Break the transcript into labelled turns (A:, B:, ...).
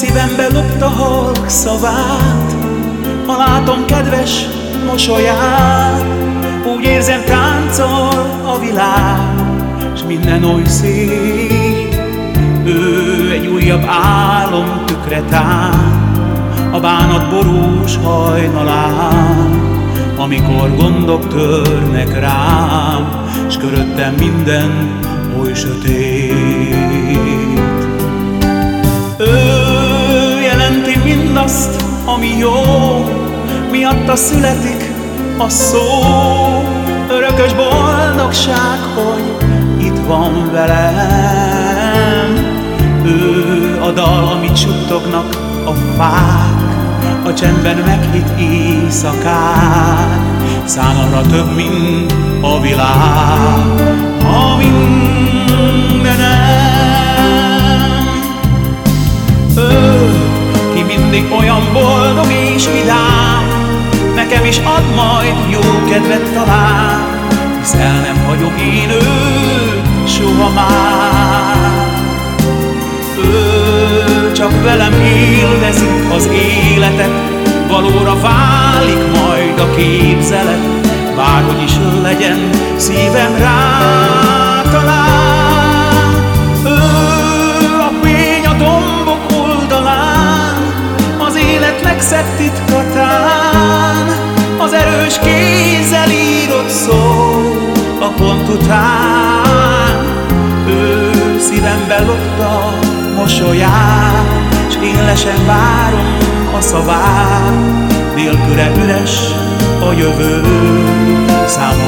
A: Szívembe lopta halk szavát, ha látom kedves mosolyát, úgy érzem, táncol a világ, s minden oly szép. Ő egy újabb álom tükre tán, a bánat borús hajnalán, amikor gondok törnek rám, s köröttem minden oly sötét. Ő jelenti mindazt, ami jó, miatta születik a szó. Örökös boldogság, hogy itt van velem. Ő a dal, amit suttognak a fák, a csendben meghitt éjszakák. Számomra több, mint a világ, a mindenem. Ő, ki mindig olyan boldog és vidám, nekem is ad majd jó kedvet talán, hisz el nem hagyom én őt soha már. Ő csak velem élvezi az életet, valóra válik majd a képzelet, bárhogy is legyen, szívem rá talál. Ő a fény a dombok oldalán, az élet legszebb titkatán, az erős kézzel írott szó a pont után. Ő szívembe lopta mosolyát, s én le sem várom a szavát, nélküle üres a jövő számomra.